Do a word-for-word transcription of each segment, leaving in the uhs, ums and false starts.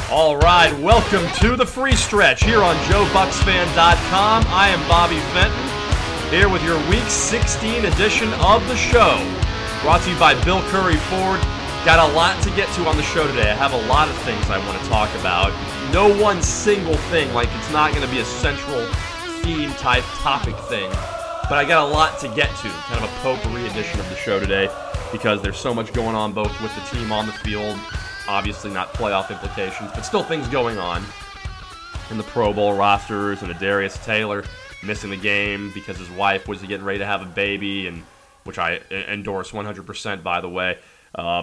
All right, welcome to the free stretch here on Joe Bucks Fan dot com. I am Bobby Fenton, here with your Week sixteen edition of the show. Brought to you by Bill Curry Ford. Got a lot to get to on the show today. I have a lot of things I want to talk about. No one single thing, like it's not going to be a central theme type topic thing. But I got a lot to get to, kind of a potpourri edition of the show today, because there's so much going on both with the team on the field, obviously not playoff implications, but still things going on in the Pro Bowl rosters, and Adarius Taylor missing the game because his wife was getting ready to have a baby, and which I endorse one hundred percent, by the way. Uh,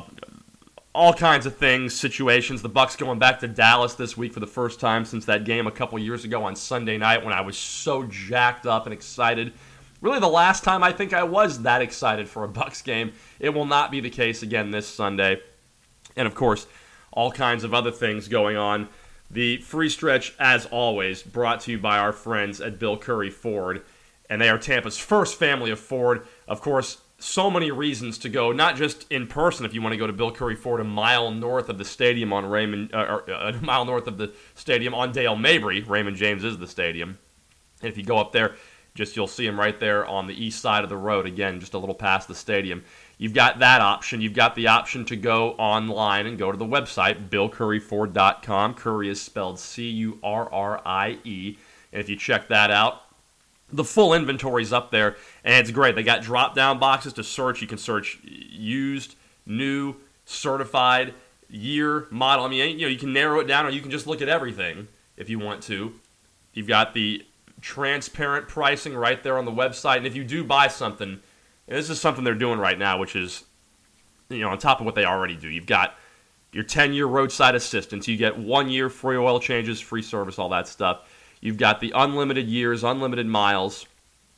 all kinds of things, situations. The Bucks going back to Dallas this week for the first time since that game a couple years ago on Sunday night when I was so jacked up and excited. Really the last time I think I was that excited for a Bucks game. It will not be the case again this Sunday. And, of course, all kinds of other things going on. The free stretch, as always, brought to you by our friends at Bill Curry Ford. And they are Tampa's first family of Ford. Of course, so many reasons to go, not just in person if you want to go to Bill Curry Ford a mile north of the stadium on Raymond, uh, or a mile north of the stadium on Dale Mabry. Raymond James is the stadium. And if you go up there, just you'll see him right there on the east side of the road, again, just a little past the stadium. You've got that option. You've got the option to go online and go to the website, Bill Curry Ford dot com. Curry is spelled C U R R I E. And if you check that out, the full inventory's up there, and it's great. They got drop-down boxes to search. You can search used, new, certified, year, model. I mean, you know, you can narrow it down, or you can just look at everything if you want to. You've got the transparent pricing right there on the website, and if you do buy something, and this is something they're doing right now, which is, you know, on top of what they already do. You've got your ten-year roadside assistance. You get one year free oil changes, free service, all that stuff. You've got the unlimited years, unlimited miles.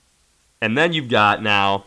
And then you've got now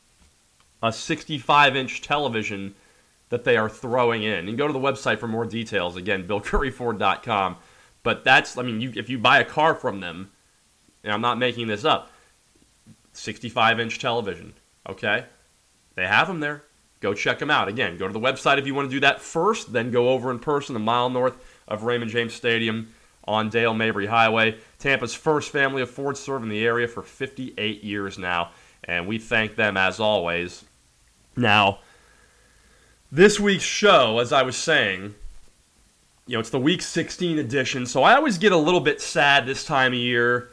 a sixty-five inch television that they are throwing in. You can go to the website for more details. Again, Bill Curry Ford dot com. But that's, I mean, you, if you buy a car from them, and I'm not making this up, sixty-five inch television, okay? They have them there. Go check them out. Again, go to the website if you want to do that first, then go over in person a mile north of Raymond James Stadium on Dale Mabry Highway. Tampa's first family of Ford, serving the area for fifty-eight years now, and we thank them as always. Now, this week's show, as I was saying, you know, it's the Week sixteen edition, so I always get a little bit sad this time of year.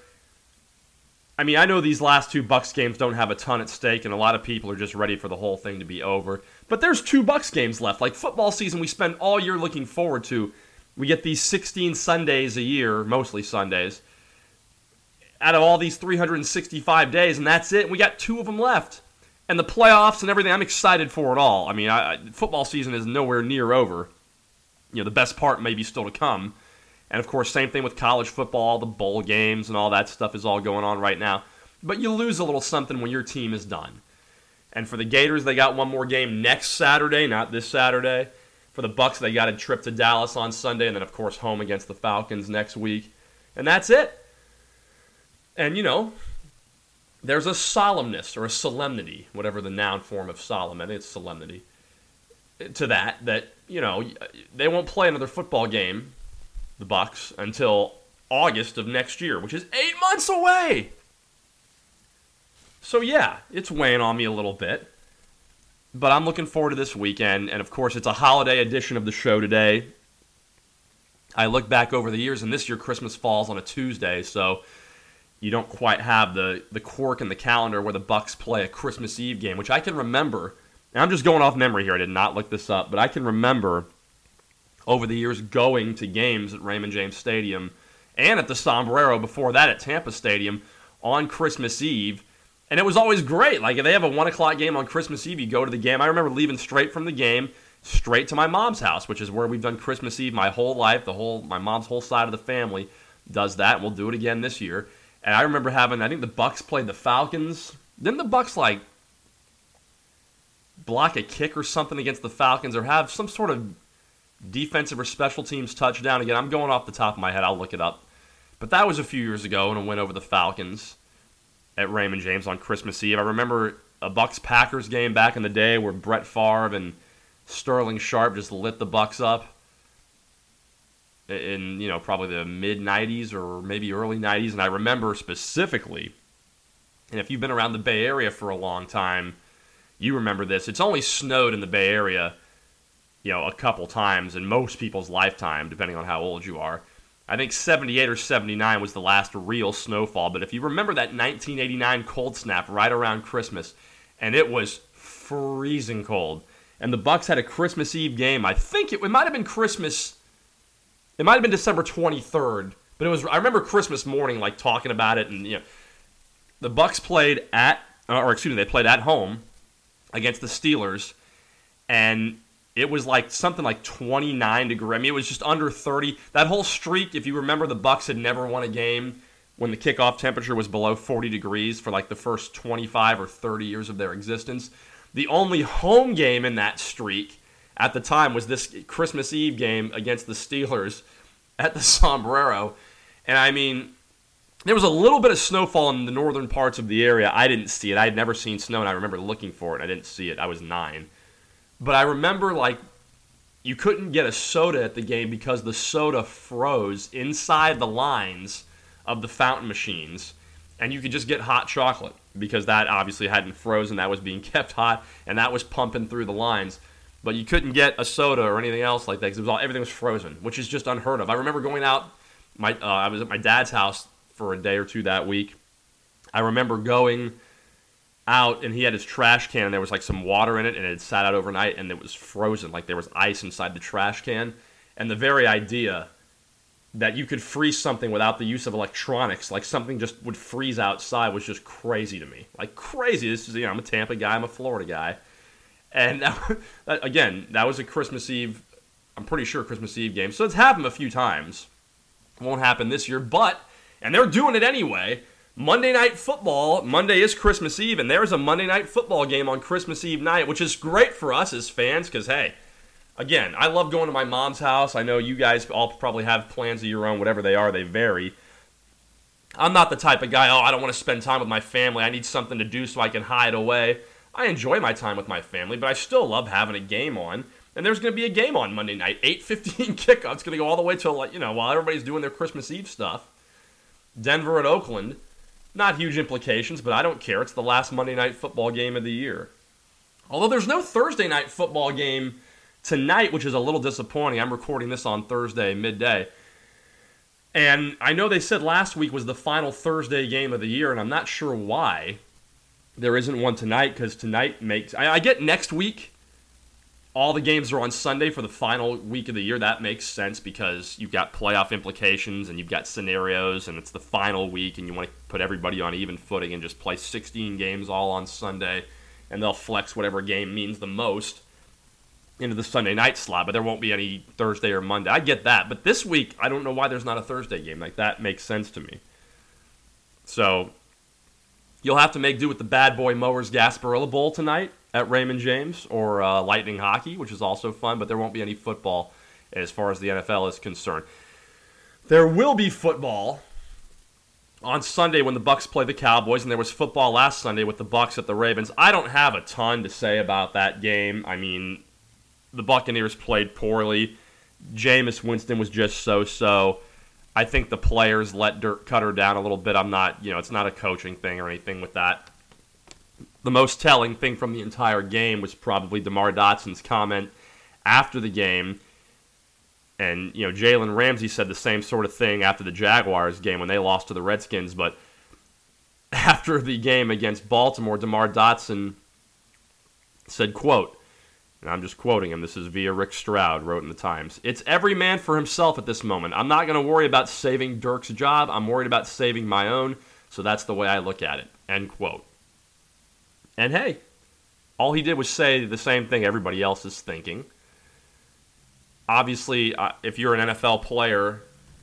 I mean, I know these last two Bucks games don't have a ton at stake, and a lot of people are just ready for the whole thing to be over. But there's two Bucks games left. Like football season, we spend all year looking forward to. We get these sixteen Sundays a year, mostly Sundays, out of all these three hundred sixty-five days, and that's it. We got two of them left. And the playoffs and everything, I'm excited for it all. I mean, I, I, football season is nowhere near over. You know, the best part may be still to come. And, of course, same thing with college football, the bowl games and all that stuff is all going on right now. But you lose a little something when your team is done. And for the Gators, they got one more game next Saturday, not this Saturday. For the Bucks, they got a trip to Dallas on Sunday, and then, of course, home against the Falcons next week. And that's it. And, you know, there's a solemnness or a solemnity, whatever the noun form of solemn, I think it's solemnity, to that, that, you know, they won't play another football game, the Bucks, until August of next year, which is eight months away. So, yeah, it's weighing on me a little bit. But I'm looking forward to this weekend, and of course it's a holiday edition of the show today. I look back over the years, and this year Christmas falls on a Tuesday, so you don't quite have the, the quirk in the calendar where the Bucks play a Christmas Eve game, which I can remember, and I'm just going off memory here, I did not look this up, but I can remember over the years going to games at Raymond James Stadium and at the Sombrero before that at Tampa Stadium on Christmas Eve. And it was always great. Like, if they have a one o'clock game on Christmas Eve, you go to the game. I remember leaving straight from the game, straight to my mom's house, which is where we've done Christmas Eve my whole life. The whole My mom's whole side of the family does that, and we'll do it again this year. And I remember having, I think the Bucks played the Falcons. Didn't the Bucks, like, block a kick or something against the Falcons or have some sort of defensive or special teams touchdown? Again, I'm going off the top of my head. I'll look it up. But that was a few years ago, and a win over the Falcons at Raymond James on Christmas Eve. I remember a Bucks-Packers game back in the day where Brett Favre and Sterling Sharp just lit the Bucks up. in, you know, probably the mid nineties or maybe early nineties. And I remember specifically, and if you've been around the Bay Area for a long time, you remember this. It's only snowed in the Bay Area, you know, a couple times in most people's lifetime, depending on how old you are. I think seventy-eight or seventy-nine was the last real snowfall. But if you remember that nineteen eighty-nine cold snap right around Christmas, and it was freezing cold, and the Bucs had a Christmas Eve game. I think it, it might have been Christmas. It might have been December twenty-third, but it was. I remember Christmas morning, like talking about it, and you know, the Bucs played at, or excuse me, they played at home against the Steelers, and it was like something like twenty-nine degrees. I mean, it was just under thirty. That whole streak, if you remember, the Bucs had never won a game when the kickoff temperature was below forty degrees for like the first twenty-five or thirty years of their existence. The only home game in that streak at the time was this Christmas Eve game against the Steelers at the Sombrero. And I mean, there was a little bit of snowfall in the northern parts of the area. I didn't see it. I had never seen snow, and I remember looking for it. I didn't see it. I was nine. But I remember, like, you couldn't get a soda at the game because the soda froze inside the lines of the fountain machines, and you could just get hot chocolate because that obviously hadn't frozen. That was being kept hot, and that was pumping through the lines. But you couldn't get a soda or anything else like that because it was all, everything was frozen, which is just unheard of. I remember going out. My uh, I was at my dad's house for a day or two that week. I remember going out, and he had his trash can, and there was like some water in it, and it had sat out overnight, and it was frozen, like there was ice inside the trash can. And the very idea that you could freeze something without the use of electronics, like something just would freeze outside, was just crazy to me. Like crazy. This is, you know, I'm a Tampa guy, I'm a Florida guy. And that, again, that was a Christmas Eve, I'm pretty sure Christmas Eve game. So it's happened a few times. It won't happen this year, but, and they're doing it anyway, Monday Night Football, Monday is Christmas Eve, and there's a Monday Night Football game on Christmas Eve night, which is great for us as fans, because, hey, again, I love going to my mom's house. I know you guys all probably have plans of your own, whatever they are, they vary. I'm not the type of guy, oh, I don't want to spend time with my family. I need something to do so I can hide away. I enjoy my time with my family, but I still love having a game on. And there's going to be a game on Monday night, eight fifteen kickoff. It's going to go all the way till, like, you know, while everybody's doing their Christmas Eve stuff. Denver at Oakland. Not huge implications, but I don't care. It's the last Monday Night Football game of the year. Although there's no Thursday Night Football game tonight, which is a little disappointing. I'm recording this on Thursday midday. And I know they said last week was the final Thursday game of the year, and I'm not sure why there isn't one tonight, because tonight makes... I, I get next week, all the games are on Sunday for the final week of the year. That makes sense because you've got playoff implications and you've got scenarios, and it's the final week, and you want to put everybody on even footing and just play sixteen games all on Sunday, and they'll flex whatever game means the most into the Sunday night slot, but there won't be any Thursday or Monday. I get that, but this week, I don't know why there's not a Thursday game. Like, that makes sense to me. So, you'll have to make do with the Bad Boy Mowers Gasparilla Bowl tonight at Raymond James, or uh, Lightning Hockey, which is also fun, but there won't be any football as far as the N F L is concerned. There will be football on Sunday when the Bucs play the Cowboys, and there was football last Sunday with the Bucs at the Ravens. I don't have a ton to say about that game. I mean, the Buccaneers played poorly. Jameis Winston was just so-so. I think the players let Dirk Cutter down a little bit. I'm not, you know, it's not a coaching thing or anything with that. The most telling thing from the entire game was probably DeMar Dotson's comment after the game. And, you know, Jalen Ramsey said the same sort of thing after the Jaguars game when they lost to the Redskins. But after the game against Baltimore, DeMar Dotson said, quote, and I'm just quoting him, this is via Rick Stroud, wrote in the Times, "It's every man for himself at this moment. I'm not going to worry about saving Dirk's job. I'm worried about saving my own. So that's the way I look at it." End quote. And hey, all he did was say the same thing everybody else is thinking. Obviously, uh, if you're an N F L player,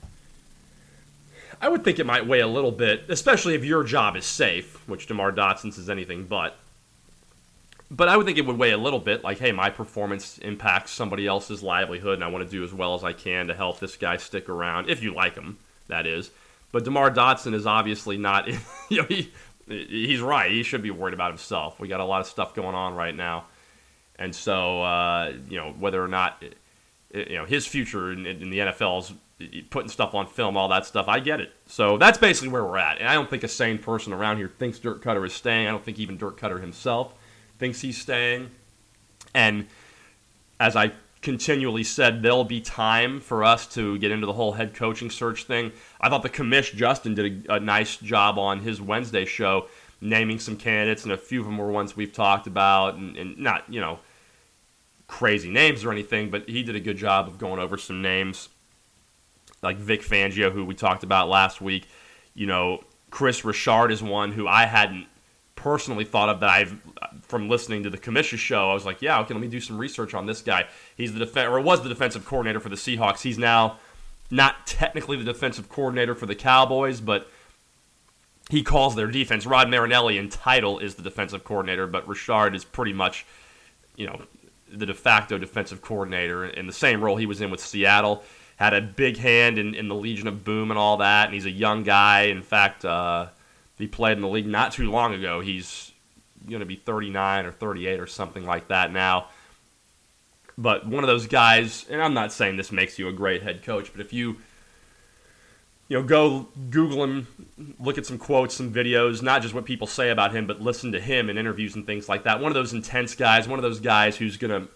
I would think it might weigh a little bit, especially if your job is safe, which DeMar Dotson is anything but. But I would think it would weigh a little bit, like, hey, my performance impacts somebody else's livelihood, and I want to do as well as I can to help this guy stick around, if you like him, that is. But DeMar Dotson is obviously not, you know, he, he's right. He should be worried about himself. We got a lot of stuff going on right now. And so, uh, you know, whether or not, you know, his future in, in the N F L is putting stuff on film, all that stuff. I get it. So that's basically where we're at. And I don't think a sane person around here thinks Dirk Cutter is staying. I don't think even Dirk Cutter himself thinks he's staying. And as I continually said, there'll be time for us to get into the whole head coaching search thing. I thought the commish, Justin, did a, a nice job on his Wednesday show, naming some candidates, and a few of them were ones we've talked about, and, and not, you know, crazy names or anything, but he did a good job of going over some names, like Vic Fangio, who we talked about last week. You know, Chris Richard is one who I hadn't personally thought of, that I've, from listening to the commission show, I was like, yeah, okay, let me do some research on this guy. He's the def- or was the defensive coordinator for the Seahawks. He's now not technically the defensive coordinator for the Cowboys, but he calls their defense. Rod Marinelli in title is the defensive coordinator, but Richard is pretty much, you know, the de facto defensive coordinator in the same role he was in with Seattle. Had a big hand in, in the Legion of Boom and all that, and he's a young guy. In fact, uh, he played in the league not too long ago. He's going to be thirty-nine or thirty-eight or something like that now. But one of those guys, and I'm not saying this makes you a great head coach, but if you, you know, go Google him, look at some quotes, some videos, not just what people say about him, but listen to him in interviews and things like that. One of those intense guys, one of those guys who's going to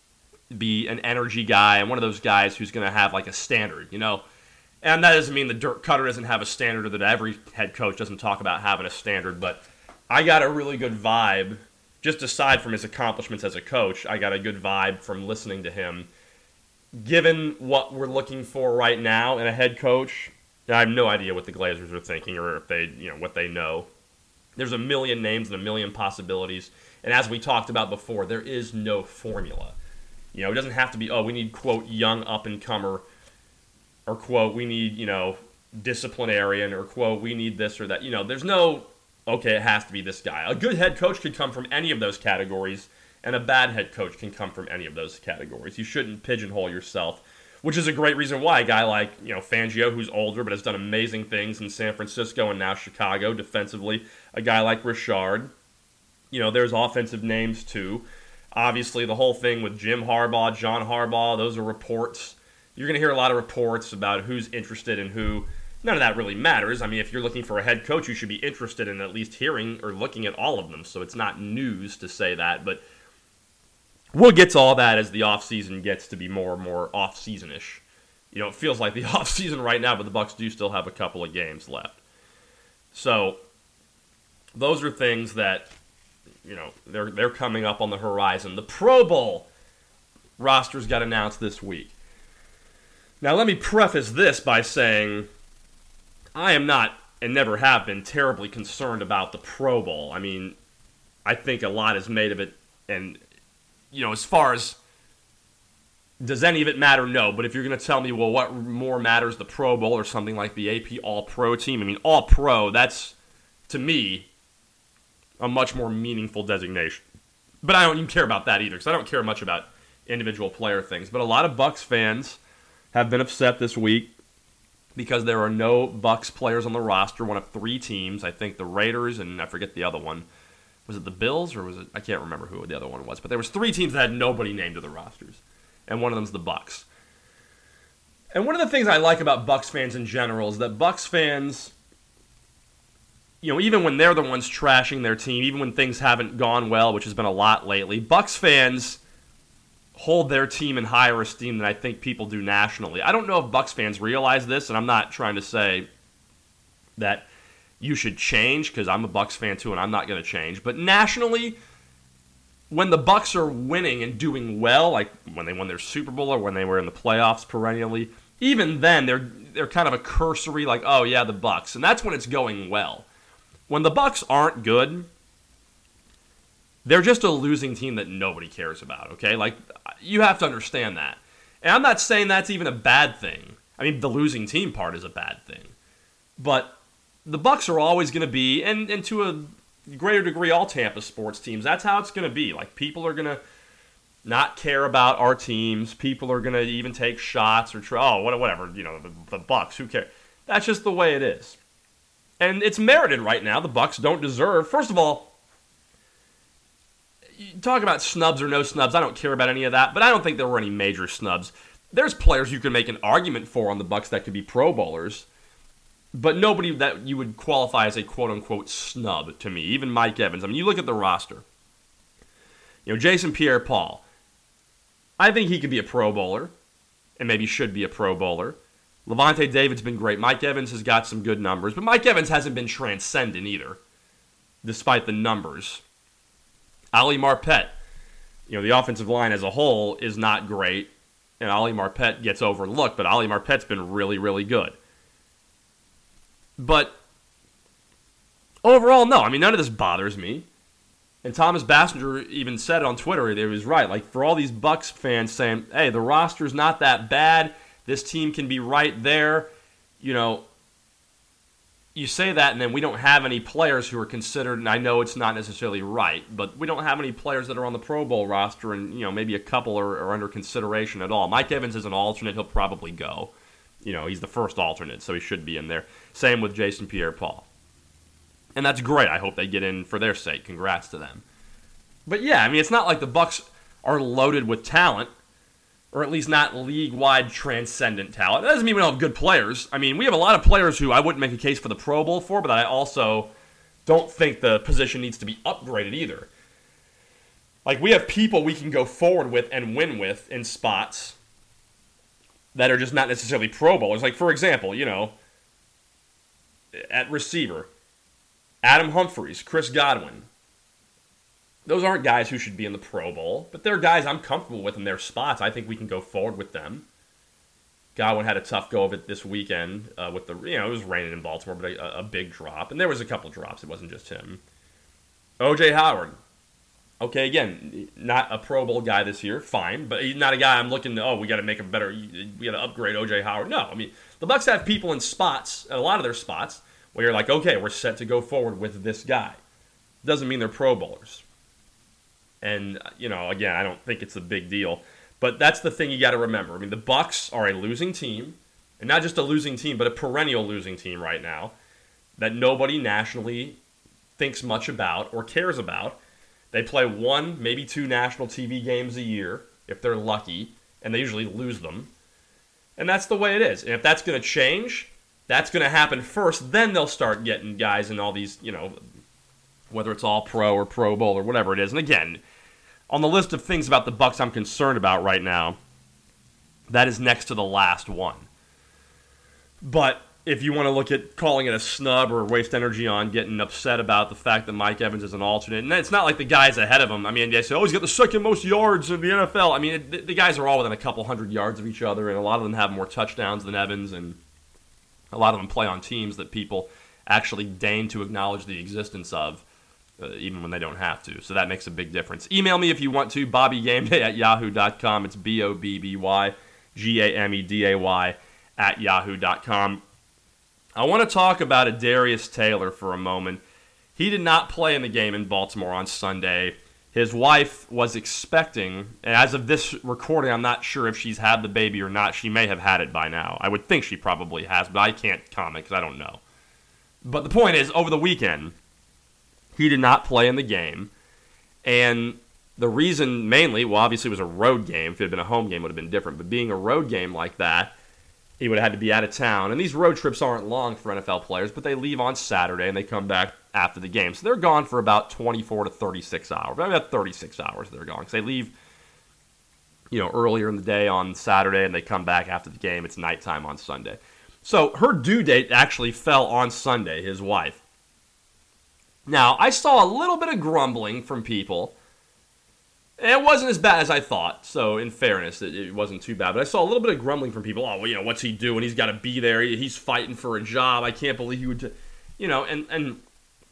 be an energy guy, and one of those guys who's going to have like a standard, you know. And that doesn't mean that Dirk Cutter doesn't have a standard, or that every head coach doesn't talk about having a standard, but I got a really good vibe, just aside from his accomplishments as a coach, I got a good vibe from listening to him. Given what we're looking for right now in a head coach, I have no idea what the Glazers are thinking, or if they, you know, what they know. There's a million names and a million possibilities, and as we talked about before, there is no formula. You know, it doesn't have to be, oh, we need, quote, young up-and-comer, or, quote, we need, you know, disciplinarian, or, quote, we need this or that. You know, there's no, okay, it has to be this guy. A good head coach could come from any of those categories, and a bad head coach can come from any of those categories. You shouldn't pigeonhole yourself, which is a great reason why a guy like, you know, Fangio, who's older but has done amazing things in San Francisco and now Chicago defensively, a guy like Richard, you know, there's offensive names too. Obviously, the whole thing with Jim Harbaugh, John Harbaugh, those are reports. You're going to hear a lot of reports about who's interested and who. None of that really matters. I mean, if you're looking for a head coach, you should be interested in at least hearing or looking at all of them. So it's not news to say that, but we'll get to all that as the offseason gets to be more and more off-season-ish. You know, it feels like the offseason right now, but the Bucs do still have a couple of games left. So those are things that, you know, they're they're coming up on the horizon. The Pro Bowl rosters got announced this week. Now, let me preface this by saying I am not, and never have been, terribly concerned about the Pro Bowl. I mean, I think a lot is made of it, and, you know, as far as does any of it matter? No. But if you're going to tell me, well, what more matters, the Pro Bowl or something like the A P All-Pro team? I mean, All-Pro, that's, to me, a much more meaningful designation. But I don't even care about that either, because I don't care much about individual player things. But a lot of Bucs fans have been upset this week because there are no Bucs players on the roster. One of three teams, I think the Raiders, and I forget the other one. Was it the Bills, or was it? I can't remember who the other one was. But there was three teams that had nobody named to the rosters, and one of them's the Bucs. And one of the things I like about Bucs fans in general is that Bucs fans, you know, even when they're the ones trashing their team, even when things haven't gone well, which has been a lot lately, Bucs fans hold their team in higher esteem than I think people do nationally. I don't know if Bucs fans realize this, and I'm not trying to say that you should change, because I'm a Bucs fan too, and I'm not going to change. But nationally, when the Bucs are winning and doing well, like when they won their Super Bowl or when they were in the playoffs perennially, even then they're they're kind of a cursory, like, oh yeah, the Bucs, and that's when it's going well. When the Bucs aren't good, they're just a losing team that nobody cares about, okay? Like, you have to understand that. And I'm not saying that's even a bad thing. I mean, the losing team part is a bad thing. But the Bucs are always going to be, and, and to a greater degree, all Tampa sports teams, that's how it's going to be. Like, people are going to not care about our teams. People are going to even take shots or try, oh, whatever, you know, the, the Bucs, who cares? That's just the way it is. And it's merited right now. The Bucs don't deserve, first of all, you talk about snubs or no snubs, I don't care about any of that, but I don't think there were any major snubs. there's players you can make an argument for on the Bucks that could be Pro Bowlers, but nobody that you would qualify as a quote-unquote snub to me. Even Mike Evans. I mean, you look at the roster. You know, Jason Pierre-Paul. I think he could be a Pro Bowler, and maybe should be a Pro Bowler. Levante David's been great. Mike Evans has got some good numbers, but Mike Evans hasn't been transcendent either, despite the numbers. Ali Marpet, you know, the offensive line as a whole is not great, and Ali Marpet gets overlooked, but Ali Marpet's been really, really good. But overall, no. I mean, none of this bothers me. And Thomas Bassinger even said on Twitter, he was right. Like, for all these Bucks fans saying, hey, the roster's not that bad, this team can be right there, you know, you say that and then we don't have any players who are considered, and I know it's not necessarily right, but we don't have any players that are on the Pro Bowl roster, and, you know, maybe a couple are, are under consideration at all. Mike Evans is an alternate. He'll probably go. You know, he's the first alternate, so he should be in there. Same with Jason Pierre-Paul. And that's great. I hope they get in for their sake. Congrats to them. But yeah, I mean, it's not like the Bucks are loaded with talent, or at least not league-wide transcendent talent. That doesn't mean we don't have good players. I mean, we have a lot of players who I wouldn't make a case for the Pro Bowl for, but I also don't think the position needs to be upgraded either. Like, we have people we can go forward with and win with in spots that are just not necessarily Pro Bowlers. Like, for example, you know, at receiver, Adam Humphries, Chris Godwin. Those aren't guys who should be in the Pro Bowl, but they're guys I'm comfortable with in their spots. I think we can go forward with them. Godwin had a tough go of it this weekend uh, with the, you know, it was raining in Baltimore, but a, a big drop. And there was a couple drops. It wasn't just him. O J Howard. Okay, again, not a Pro Bowl guy this year, fine, but he's not a guy I'm looking to, oh, we got to make a better, we got to upgrade O J Howard. No, I mean, the Bucks have people in spots, a lot of their spots, where you're like, okay, we're set to go forward with this guy. Doesn't mean they're Pro Bowlers. And, you know, again, I don't think it's a big deal. But that's the thing you got to remember. I mean, the Bucks are a losing team, and not just a losing team, but a perennial losing team right now that nobody nationally thinks much about or cares about. They play one, maybe two national T V games a year, if they're lucky, and they usually lose them. And that's the way it is. And if that's going to change, that's going to happen first. Then they'll start getting guys in all these, you know, whether it's all pro or Pro Bowl or whatever it is. And again, on the list of things about the Bucks I'm concerned about right now, that is next to the last one. But if you want to look at calling it a snub or waste energy on getting upset about the fact that Mike Evans is an alternate, and it's not like the guys ahead of him. I mean, they say, oh, he's got the second most yards in the N F L. I mean, the, the guys are all within a couple hundred yards of each other, and a lot of them have more touchdowns than Evans, and a lot of them play on teams that people actually deign to acknowledge the existence of, uh, even when they don't have to. So that makes a big difference. Email me if you want to, bobby gameday at yahoo dot com. It's B O B B Y G A M E D A Y at yahoo dot com. I want to talk about Adarius Taylor for a moment. He did not play in the game in Baltimore on Sunday. His wife was expecting, and as of this recording, I'm not sure if she's had the baby or not. She may have had it by now. I would think she probably has, but I can't comment because I don't know. But the point is, over the weekend, he did not play in the game. And the reason mainly, well, obviously it was a road game. If it had been a home game, it would have been different. But being a road game like that, he would have had to be out of town. And these road trips aren't long for N F L players, but they leave on Saturday and they come back after the game. So they're gone for about twenty-four to thirty-six hours. Maybe about thirty-six hours they're gone. Because they leave, you know, earlier in the day on Saturday and they come back after the game. It's nighttime on Sunday. So her due date actually fell on Sunday, his wife. Now, I saw a little bit of grumbling from people. It wasn't as bad as I thought, so in fairness, it, it wasn't too bad. But I saw a little bit of grumbling from people. Oh, well, you know, what's he doing? He's got to be there. He, he's fighting for a job. I can't believe he would, t-. you know, and, and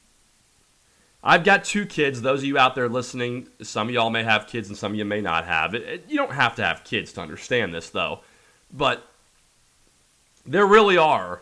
I've got two kids. Those of you out there listening, some of y'all may have kids and some of you may not have. It, it, you don't have to have kids to understand this, though. But there really are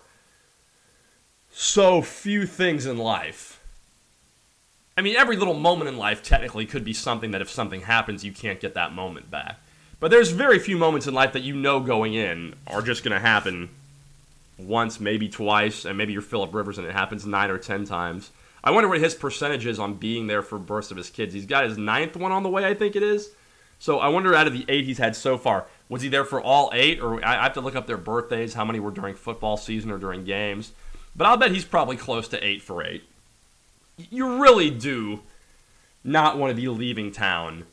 so few things in life. I mean, every little moment in life technically could be something that if something happens, you can't get that moment back. But there's very few moments in life that you know going in are just going to happen once, maybe twice, and maybe you're Phillip Rivers and it happens nine or ten times. I wonder what his percentage is on being there for births of his kids. He's got his ninth one on the way, I think it is. So I wonder, out of the eight he's had so far, was he there for all eight? Or I have to look up their birthdays, how many were during football season or during games. But I'll bet he's probably close to eight for eight. You really do not want to be leaving town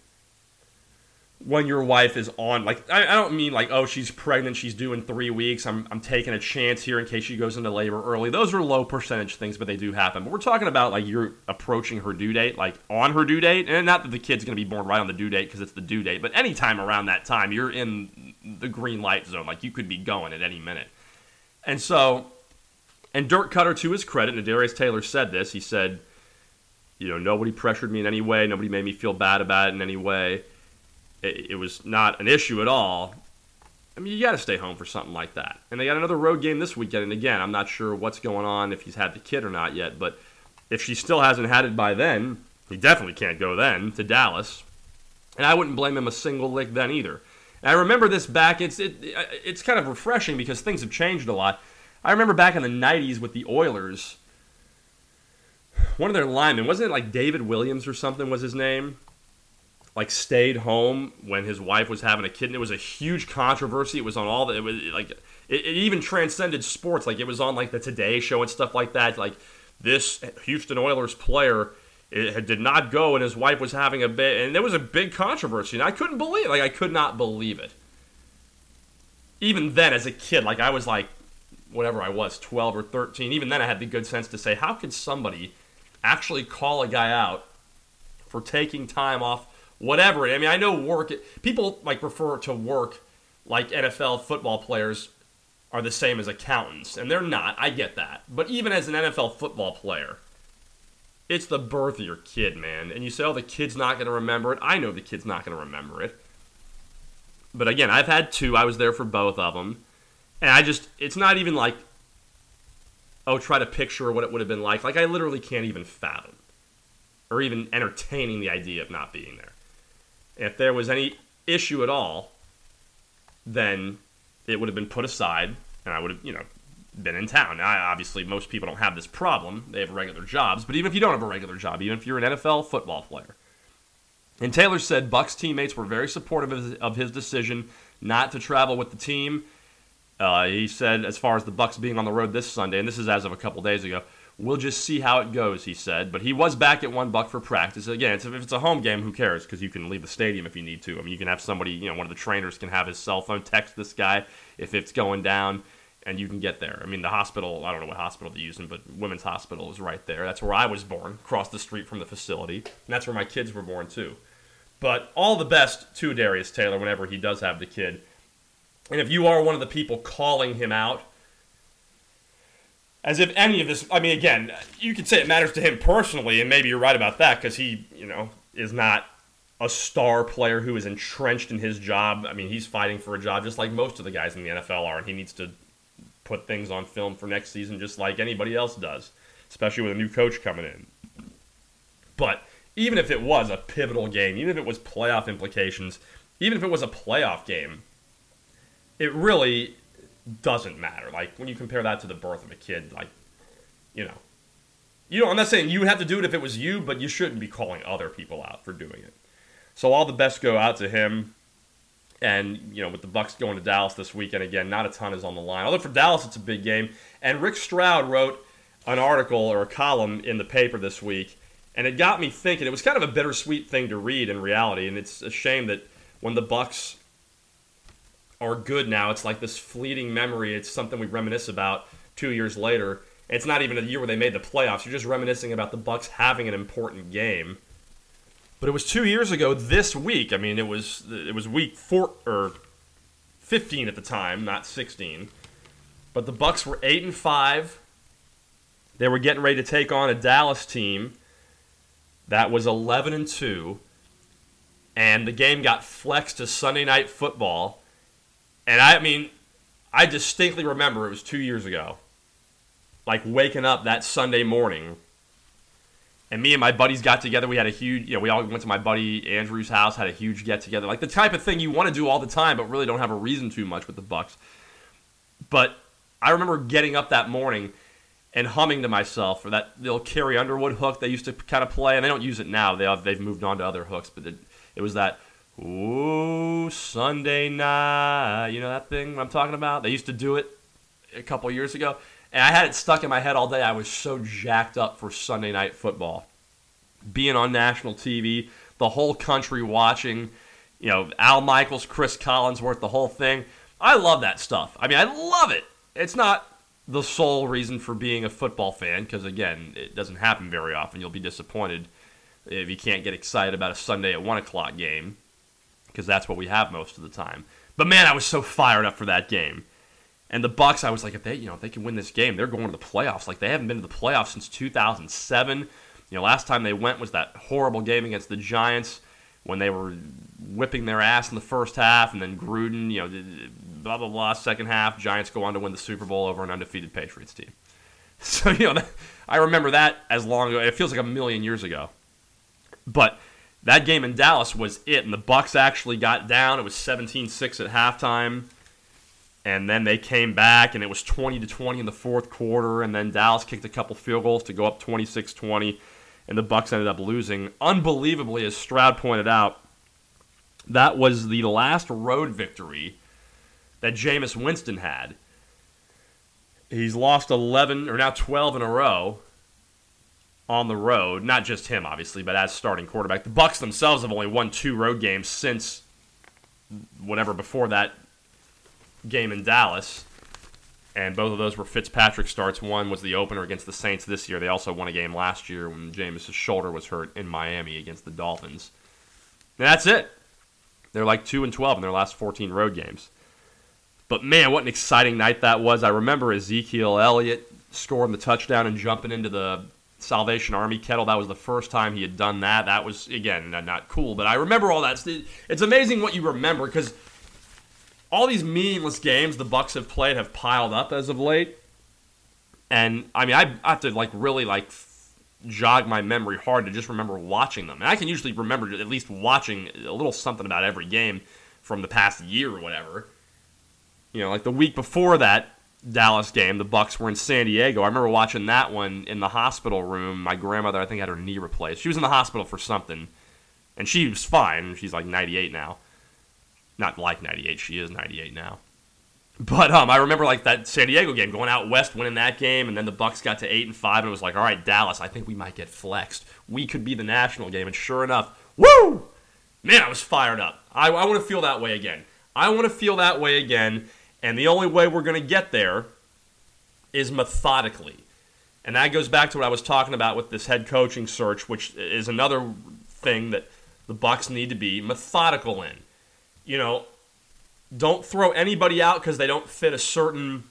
when your wife is on, like, I, I don't mean like, oh, she's pregnant, she's due in three weeks, I'm I'm taking a chance here in case she goes into labor early. Those are low percentage things, but they do happen. But we're talking about, like, you're approaching her due date, like, on her due date, and not that the kid's going to be born right on the due date because it's the due date, but anytime around that time, you're in the green light zone. Like, you could be going at any minute. And so, and Dirk Cutter, to his credit, and Darius Taylor said this, he said, you know, nobody pressured me in any way, nobody made me feel bad about it in any way. It was not an issue at all. I mean, you got to stay home for something like that. And they got another road game this weekend. And again, I'm not sure what's going on, if he's had the kid or not yet. But if she still hasn't had it by then, he definitely can't go then to Dallas. And I wouldn't blame him a single lick then either. And I remember this back. It's it, it's kind of refreshing because things have changed a lot. I remember back in the nineties with the Oilers, one of their linemen, wasn't it like David Williams or something was his name? Like, stayed home when his wife was having a kid, and it was a huge controversy. It was on all the, it was like, it, it even transcended sports. Like, it was on, like, the Today Show and stuff like that. Like, this Houston Oilers player it did not go, and his wife was having a baby, and there was a big controversy, and I couldn't believe it. Like, I could not believe it. Even then, as a kid, like, I was like, whatever I was, twelve or thirteen, even then I had the good sense to say, how could somebody actually call a guy out for taking time off? Whatever. I mean, I know work, people like refer to work like N F L football players are the same as accountants, and they're not. I get that. But even as an N F L football player, it's the birth of your kid, man. And you say, oh, the kid's not going to remember it. I know the kid's not going to remember it. But again, I've had two. I was there for both of them. And I just, it's not even like, oh, try to picture what it would have been like. Like, I literally can't even fathom or even entertaining the idea of not being there. If there was any issue at all, then it would have been put aside, and I would have, you know, been in town. Now, obviously, most people don't have this problem. They have regular jobs. But even if you don't have a regular job, even if you're an N F L football player. And Taylor said Bucs teammates were very supportive of his, of his decision not to travel with the team. Uh, he said, as far as the Bucs being on the road this Sunday, and this is as of a couple days ago, we'll just see how it goes, he said. But he was back at one Buck for practice. Again, it's, if it's a home game, who cares? Because you can leave the stadium if you need to. I mean, you can have somebody, you know, one of the trainers can have his cell phone text this guy if it's going down, and you can get there. I mean, the hospital, I don't know what hospital they're using, but Women's Hospital is right there. That's where I was born, across the street from the facility. And that's where my kids were born, too. But all the best to Darius Taylor whenever he does have the kid. And if you are one of the people calling him out, as if any of this, I mean, again, you could say it matters to him personally, and maybe you're right about that, because he, you know, is not a star player who is entrenched in his job. I mean, he's fighting for a job just like most of the guys in the N F L are, and he needs to put things on film for next season just like anybody else does, especially with a new coach coming in. But even if it was a pivotal game, even if it was playoff implications, even if it was a playoff game, it really doesn't matter. Like, when you compare that to the birth of a kid, like, you know, you know, I'm not saying you would have to do it if it was you, but you shouldn't be calling other people out for doing it. So all the best go out to him. And, you know, with the Bucs going to Dallas this weekend, again, not a ton is on the line. Although for Dallas, it's a big game. And Rick Stroud wrote an article or a column in the paper this week, and it got me thinking. It was kind of a bittersweet thing to read in reality, and it's a shame that when the Bucs are good now, it's like this fleeting memory. It's something we reminisce about two years later. It's not even a year where they made the playoffs. You're just reminiscing about the Bucs having an important game. But it was two years ago this week. I mean, it was it was week four or fifteen at the time, not sixteen. But the Bucs were eight and five. They were getting ready to take on a Dallas team that was eleven and two, and the game got flexed to Sunday Night Football. And I mean, I distinctly remember it was two years ago, like waking up that Sunday morning. And me and my buddies got together. We had a huge, you know, we all went to my buddy Andrew's house, had a huge get-together. Like the type of thing you want to do all the time, but really don't have a reason to much with the Bucs. But I remember getting up that morning and humming to myself for that little Carrie Underwood hook they used to kind of play. And they don't use it now. They have, they've moved on to other hooks. But it, it was that Ooh, Sunday night. You know that thing I'm talking about? They used to do it a couple years ago. And I had it stuck in my head all day. I was so jacked up for Sunday night football. Being on national T V, the whole country watching, you know, Al Michaels, Chris Collinsworth, the whole thing. I love that stuff. I mean, I love it. It's not the sole reason for being a football fan because, again, it doesn't happen very often. You'll be disappointed if you can't get excited about a Sunday at one o'clock game because that's what we have most of the time. But, man, I was so fired up for that game. And the Bucs, I was like, if they, you know, if they can win this game, they're going to the playoffs. Like, they haven't been to the playoffs since two thousand seven. You know, last time they went was that horrible game against the Giants when they were whipping their ass in the first half, and then Gruden, you know, blah, blah, blah, second half, Giants go on to win the Super Bowl over an undefeated Patriots team. So, you know, I remember that as long ago. It feels like a million years ago. But that game in Dallas was it, and the Bucs actually got down. It was seventeen six at halftime, and then they came back, and it was twenty to twenty in the fourth quarter, and then Dallas kicked a couple field goals to go up twenty-six twenty, and the Bucs ended up losing. Unbelievably, as Stroud pointed out, that was the last road victory that Jameis Winston had. He's lost eleven, or now twelve in a row on the road. Not just him, obviously, but as starting quarterback. The Bucs themselves have only won two road games since whatever before that game in Dallas. And both of those were Fitzpatrick starts. One was the opener against the Saints this year. They also won a game last year when Jameis' shoulder was hurt in Miami against the Dolphins. And that's it. They're like two and twelve in their last fourteen road games. But man, what an exciting night that was. I remember Ezekiel Elliott scoring the touchdown and jumping into the Salvation Army kettle. That was the first time he had done that. That was, again, not cool, but I remember all that. It's amazing what you remember because all these meaningless games the Bucs have played have piled up as of late. And, I mean, I have to, like, really, like, jog my memory hard to just remember watching them. And I can usually remember at least watching a little something about every game from the past year or whatever. You know, like the week before that Dallas game, the Bucs were in San Diego. I remember watching that one in the hospital room. My grandmother, I think, had her knee replaced. She was in the hospital for something, and she was fine. She's like ninety-eight now. Not like ninety-eight, she is ninety-eight now. But um, I remember like that San Diego game, going out west, winning that game, and then the Bucs got to eight and five, and it was like, all right, Dallas, I think we might get flexed. We could be the national game, and sure enough, woo! Man, I was fired up. I, I want to feel that way again. I want to feel that way again. And the only way we're going to get there is methodically. And that goes back to what I was talking about with this head coaching search, which is another thing that the Bucs need to be methodical in. You know, don't throw anybody out because they don't fit a certain,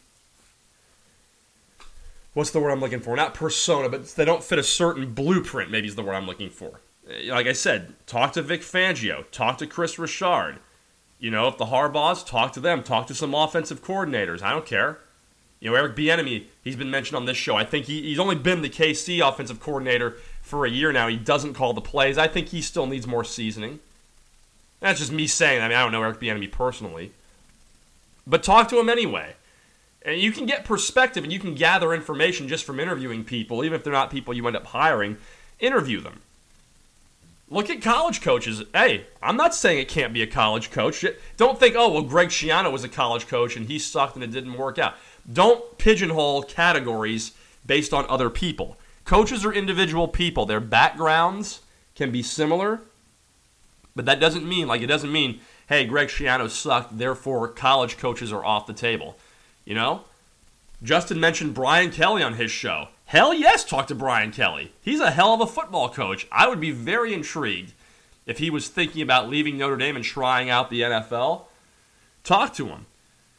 what's the word I'm looking for? Not persona, but they don't fit a certain blueprint, maybe is the word I'm looking for. Like I said, talk to Vic Fangio, talk to Chris Richard. You know, if the Harbaughs, talk to them. Talk to some offensive coordinators. I don't care. You know, Eric Bieniemy, he's been mentioned on this show. I think he, he's only been the K C offensive coordinator for a year now. He doesn't call the plays. I think he still needs more seasoning. That's just me saying. I mean, I don't know Eric Bieniemy personally. But talk to him anyway. And you can get perspective and you can gather information just from interviewing people, even if they're not people you end up hiring. Interview them. Look at college coaches. Hey, I'm not saying it can't be a college coach. Don't think, oh, well, Greg Schiano was a college coach and he sucked and it didn't work out. Don't pigeonhole categories based on other people. Coaches are individual people. Their backgrounds can be similar, but that doesn't mean, like, it doesn't mean, hey, Greg Schiano sucked, therefore college coaches are off the table. You know? Justin mentioned Brian Kelly on his show. Hell yes, talk to Brian Kelly. He's a hell of a football coach. I would be very intrigued if he was thinking about leaving Notre Dame and trying out the N F L. Talk to him.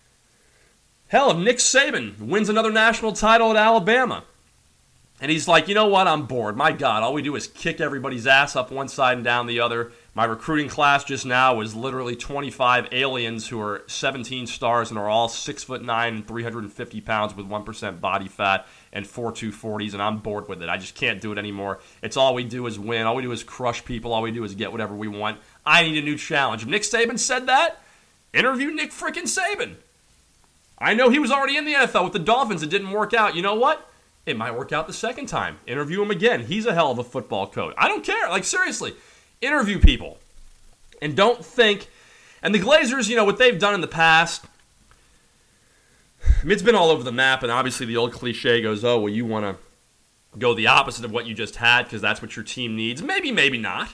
Hell, if Nick Saban wins another national title at Alabama, and he's like, you know what, I'm bored. My God, all we do is kick everybody's ass up one side and down the other. My recruiting class just now was literally twenty-five aliens who are seventeen stars and are all six foot nine and three hundred fifty pounds with one percent body fat and four two forties, and I'm bored with it. I just can't do it anymore. It's all we do is win. All we do is crush people. All we do is get whatever we want. I need a new challenge. If Nick Saban said that, interview Nick frickin' Saban. I know he was already in the N F L with the Dolphins. It didn't work out. You know what? It might work out the second time. Interview him again. He's a hell of a football coach. I don't care. Like, seriously. Interview people. And don't think, and the Glazers, you know, what they've done in the past, I mean, it's been all over the map, and obviously the old cliche goes, oh, well, you want to go the opposite of what you just had because that's what your team needs. Maybe, maybe not.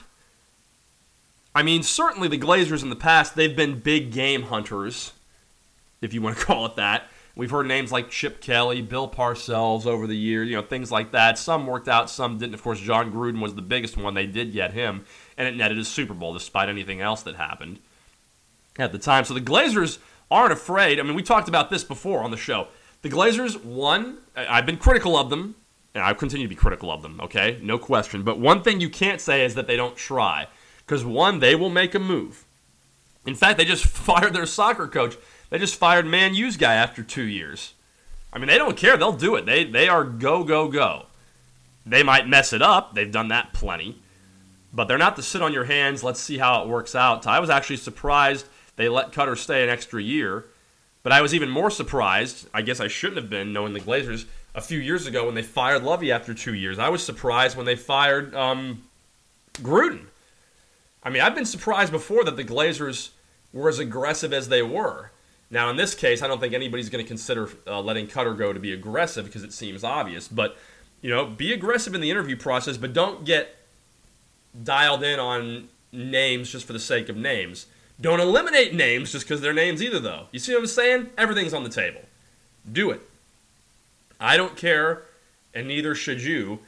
I mean, certainly the Glazers in the past, they've been big game hunters, if you want to call it that. We've heard names like Chip Kelly, Bill Parcells over the years, you know, things like that. Some worked out, some didn't. Of course, John Gruden was the biggest one. They did get him, and it netted a Super Bowl despite anything else that happened at the time. So the Glazers aren't afraid. I mean, we talked about this before on the show. The Glazers, one, I've been critical of them, and I continue to be critical of them, okay? No question. But one thing you can't say is that they don't try. Because, one, they will make a move. In fact, they just fired their soccer coach. They just fired Man U's guy after two years. I mean, they don't care. They'll do it. They they are go, go, go. They might mess it up. They've done that plenty. But they're not to sit on your hands. Let's see how it works out. I was actually surprised they let Cutter stay an extra year. But I was even more surprised, I guess I shouldn't have been, knowing the Glazers, a few years ago when they fired Lovey after two years. I was surprised when they fired um, Gruden. I mean, I've been surprised before that the Glazers were as aggressive as they were. Now, in this case, I don't think anybody's going to consider uh, letting Cutter go to be aggressive because it seems obvious. But, you know, be aggressive in the interview process, but don't get dialed in on names just for the sake of names. Don't eliminate names just because they're names either, though. You see what I'm saying? Everything's on the table. Do it. I don't care, and neither should you.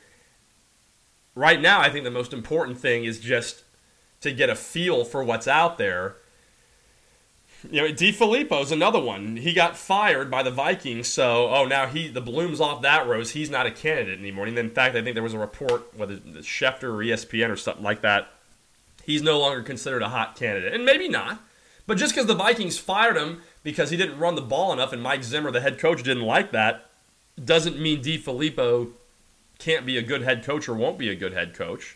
Right now, I think the most important thing is just to get a feel for what's out there. You know, DeFilippo's another one. He got fired by the Vikings, so, oh, now he the bloom's off that rose. He's not a candidate anymore. And in fact, I think there was a report, whether it's Schefter or E S P N or something like that, he's no longer considered a hot candidate. And maybe not. But just because the Vikings fired him because he didn't run the ball enough and Mike Zimmer, the head coach, didn't like that, doesn't mean DeFilippo can't be a good head coach or won't be a good head coach.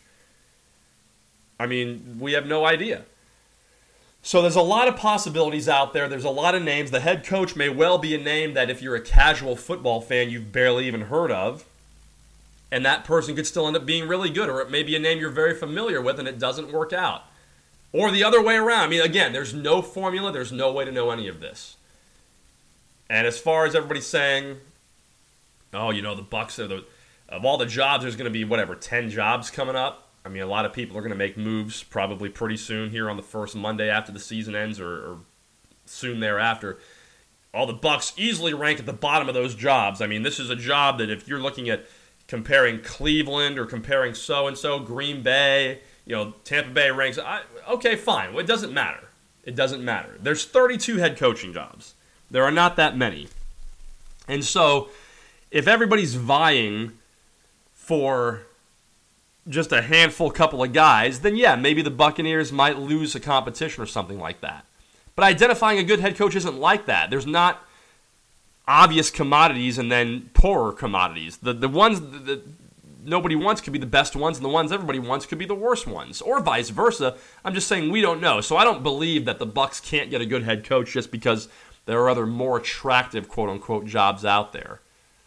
I mean, we have no idea. So there's a lot of possibilities out there. There's a lot of names. The head coach may well be a name that if you're a casual football fan, you've barely even heard of. And that person could still end up being really good. Or it may be a name you're very familiar with and it doesn't work out. Or the other way around. I mean, again, there's no formula. There's no way to know any of this. And as far as everybody's saying, oh, you know, the Bucs are the, of all the jobs, there's going to be, whatever, ten jobs coming up. I mean, a lot of people are going to make moves probably pretty soon here on the first Monday after the season ends or, or soon thereafter. All the Bucs easily rank at the bottom of those jobs. I mean, this is a job that if you're looking at comparing Cleveland or comparing so-and-so, Green Bay, you know, Tampa Bay ranks, I, okay, fine. Well, it doesn't matter. It doesn't matter. There's thirty-two head coaching jobs. There are not that many. And so if everybody's vying for just a handful, couple of guys, then yeah, maybe the Buccaneers might lose a competition or something like that. But identifying a good head coach isn't like that. There's not obvious commodities and then poorer commodities. The the ones that nobody wants could be the best ones, and the ones everybody wants could be the worst ones, or vice versa. I'm just saying we don't know. So I don't believe that the Bucs can't get a good head coach just because there are other more attractive quote-unquote jobs out there.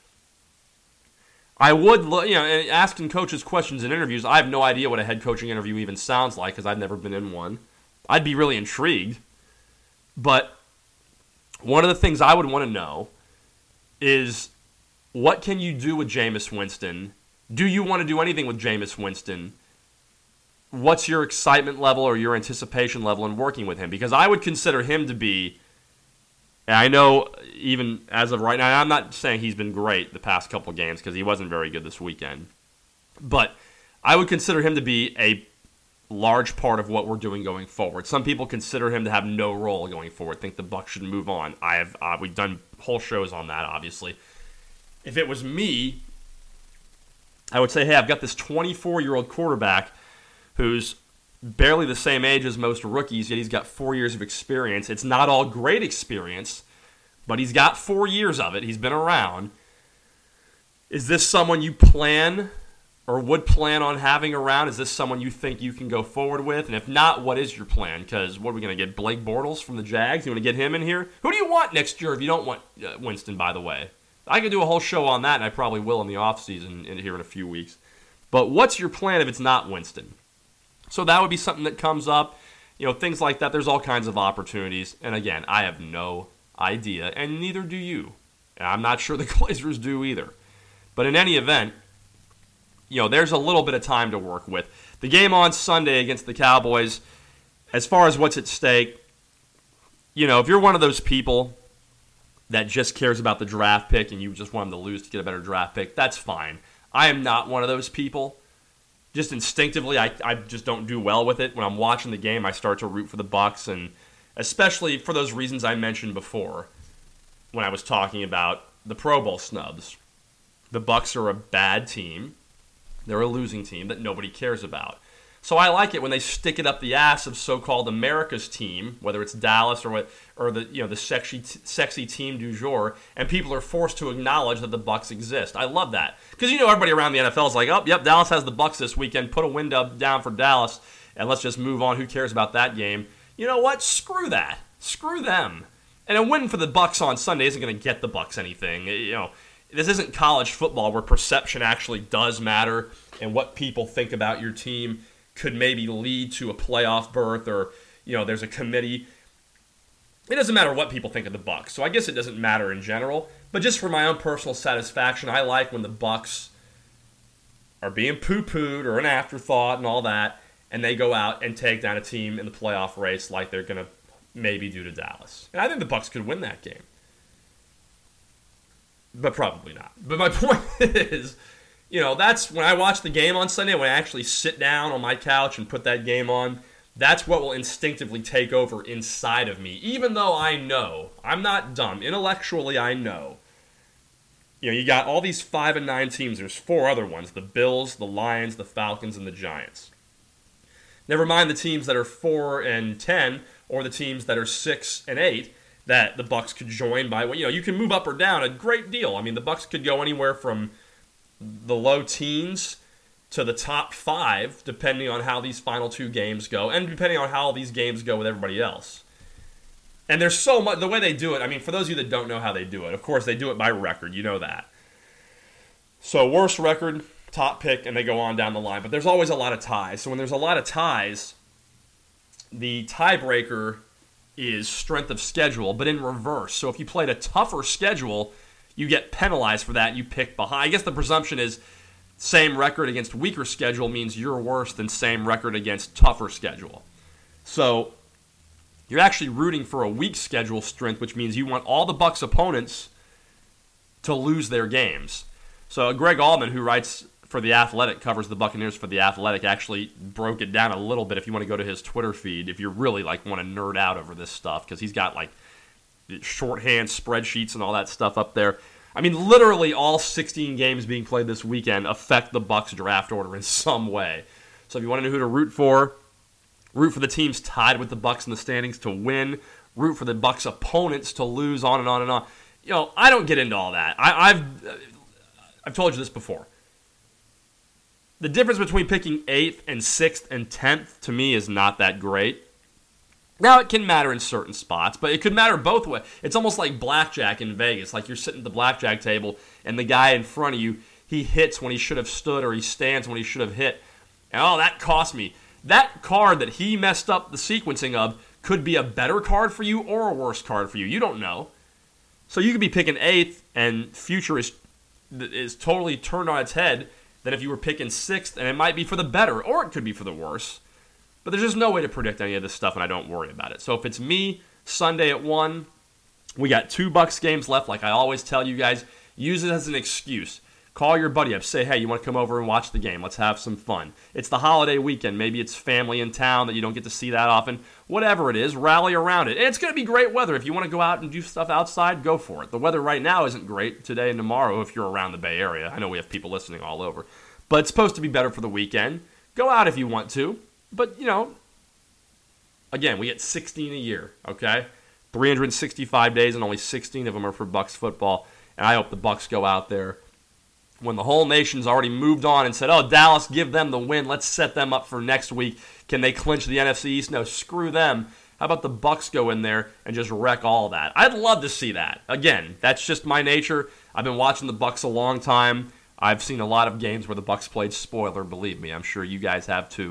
I would, you know, asking coaches questions in interviews, I have no idea what a head coaching interview even sounds like because I've never been in one. I'd be really intrigued. But one of the things I would want to know is what can you do with Jameis Winston? Do you want to do anything with Jameis Winston? What's your excitement level or your anticipation level in working with him? Because I would consider him to be, and I know even as of right now, I'm not saying he's been great the past couple games because he wasn't very good this weekend. But I would consider him to be a large part of what we're doing going forward. Some people consider him to have no role going forward, think the Bucs should move on. I have uh, we've done whole shows on that, obviously. If it was me, I would say, hey, I've got this twenty-four-year-old quarterback who's barely the same age as most rookies, yet he's got four years of experience. It's not all great experience, but he's got four years of it. He's been around. Is this someone you plan or would plan on having around? Is this someone you think you can go forward with? And if not, what is your plan? Because what are we going to get, Blake Bortles from the Jags? You want to get him in here? Who do you want next year if you don't want uh, Winston, by the way? I could do a whole show on that, and I probably will in the offseason in here in a few weeks. But what's your plan if it's not Winston? So that would be something that comes up. You know, things like that. There's all kinds of opportunities. And again, I have no idea, and neither do you. And I'm not sure the Glazers do either. But in any event, you know, there's a little bit of time to work with. The game on Sunday against the Cowboys, as far as what's at stake, you know, if you're one of those people that just cares about the draft pick and you just want them to lose to get a better draft pick, that's fine. I am not one of those people. Just instinctively, I, I just don't do well with it. When I'm watching the game, I start to root for the Bucs, and especially for those reasons I mentioned before when I was talking about the Pro Bowl snubs. The Bucs are a bad team. They're a losing team that nobody cares about. So I like it when they stick it up the ass of so-called America's team, whether it's Dallas or what, or the you know the sexy sexy team du jour, and people are forced to acknowledge that the Bucs exist. I love that because you know everybody around the N F L is like, oh, yep, Dallas has the Bucs this weekend. Put a window down for Dallas, and let's just move on. Who cares about that game? You know what? Screw that. Screw them. And a win for the Bucs on Sunday isn't going to get the Bucs anything. You know. This isn't college football where perception actually does matter and what people think about your team could maybe lead to a playoff berth or, you know, there's a committee. It doesn't matter what people think of the Bucs. So I guess it doesn't matter in general. But just for my own personal satisfaction, I like when the Bucs are being poo-pooed or an afterthought and all that, and they go out and take down a team in the playoff race like they're going to maybe do to Dallas. And I think the Bucs could win that game. But probably not. But my point is, you know, that's when I watch the game on Sunday, when I actually sit down on my couch and put that game on, that's what will instinctively take over inside of me. Even though I know, I'm not dumb. Intellectually, I know. You know, you got all these five and nine teams. There's four other ones. The Bills, the Lions, the Falcons, and the Giants. Never mind the teams that are four and ten or the teams that are six and eight. That the Bucs could join by, you know, you can move up or down a great deal. I mean, the Bucs could go anywhere from the low teens to the top five, depending on how these final two games go, and depending on how these games go with everybody else. And there's so much, the way they do it, I mean, for those of you that don't know how they do it, of course, they do it by record, you know that. So, worst record, top pick, and they go on down the line. But there's always a lot of ties. So when there's a lot of ties, the tiebreaker is strength of schedule, but in reverse. So if you played a tougher schedule, you get penalized for that and you pick behind. I guess the presumption is same record against weaker schedule means you're worse than same record against tougher schedule. So you're actually rooting for a weak schedule strength, which means you want all the Bucs opponents to lose their games. So Greg Allman, who writes for The Athletic, covers the Buccaneers for The Athletic, actually broke it down a little bit if you want to go to his Twitter feed, if you really like want to nerd out over this stuff, because he's got like shorthand spreadsheets and all that stuff up there. I mean, literally all sixteen games being played this weekend affect the Bucs draft order in some way. So if you want to know who to root for, root for the teams tied with the Bucs in the standings to win, root for the Bucs opponents to lose, on and on and on. You know, I don't get into all that. I, I've I've told you this before. The difference between picking eighth and sixth and tenth, to me, is not that great. Now, it can matter in certain spots, but it could matter both ways. It's almost like blackjack in Vegas. Like you're sitting at the blackjack table, and the guy in front of you, he hits when he should have stood, or he stands when he should have hit. And, oh, that cost me. That card that he messed up the sequencing of could be a better card for you or a worse card for you. You don't know. So you could be picking eighth, and future is is totally turned on its head than if you were picking sixth, and it might be for the better, or it could be for the worse. But there's just no way to predict any of this stuff, and I don't worry about it. So if it's me, Sunday at one, we got two Bucs games left. Like I always tell you guys, use it as an excuse. Call your buddy up. Say, hey, you want to come over and watch the game? Let's have some fun. It's the holiday weekend. Maybe it's family in town that you don't get to see that often. Whatever it is, rally around it. And it's going to be great weather. If you want to go out and do stuff outside, go for it. The weather right now isn't great today and tomorrow if you're around the Bay Area. I know we have people listening all over. But it's supposed to be better for the weekend. Go out if you want to. But, you know, again, we get sixteen a year, okay? three hundred sixty-five days, and only sixteen of them are for Bucs football. And I hope the Bucs go out there when the whole nation's already moved on and said, oh, Dallas, give them the win. Let's set them up for next week. Can they clinch the N F C East? No, screw them. How about the Bucs go in there and just wreck all that? I'd love to see that. Again, that's just my nature. I've been watching the Bucs a long time. I've seen a lot of games where the Bucs played spoiler, believe me. I'm sure you guys have too.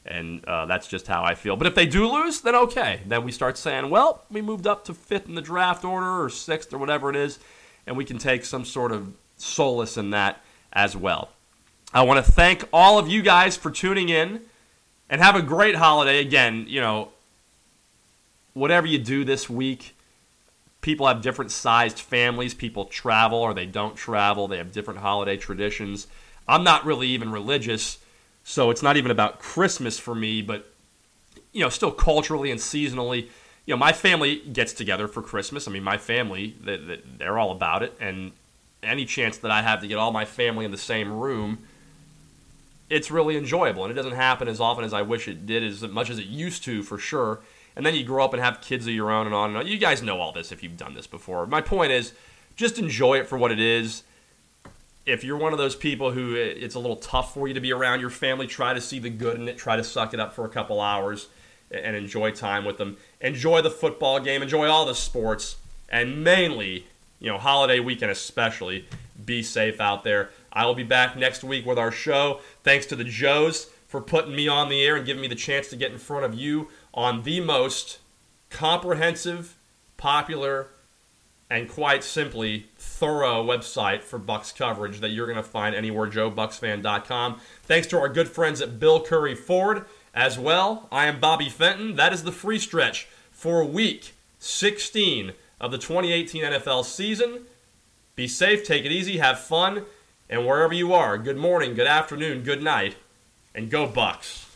And uh, that's just how I feel. But if they do lose, then okay. Then we start saying, well, we moved up to fifth in the draft order or sixth or whatever it is, and we can take some sort of solace in that as well. I want to thank all of you guys for tuning in, and have a great holiday. Again, you know, whatever you do this week, people have different sized families. People travel or they don't travel. They have different holiday traditions. I'm not really even religious, so it's not even about Christmas for me, but, you know, still culturally and seasonally, you know, my family gets together for Christmas. I mean, my family, they're all about it, and any chance that I have to get all my family in the same room, it's really enjoyable, and it doesn't happen as often as I wish it did, as much as it used to, for sure. And then you grow up and have kids of your own and on and on. You guys know all this if you've done this before. My point is, just enjoy it for what it is. If you're one of those people who it's a little tough for you to be around your family, try to see the good in it. Try to suck it up for a couple hours and enjoy time with them. Enjoy the football game. Enjoy all the sports. And mainly, you know, holiday weekend especially, be safe out there. I will be back next week with our show. Thanks to the Joes for putting me on the air and giving me the chance to get in front of you on the most comprehensive, popular, and quite simply thorough website for Bucs coverage that you're going to find anywhere, joe bucs fan dot com. Thanks to our good friends at Bill Curry Ford as well. I am Bobby Fenton. That is the free stretch for week sixteen of the twenty eighteen N F L season. Be safe, take it easy, have fun, and wherever you are, good morning, good afternoon, good night, and go Bucs.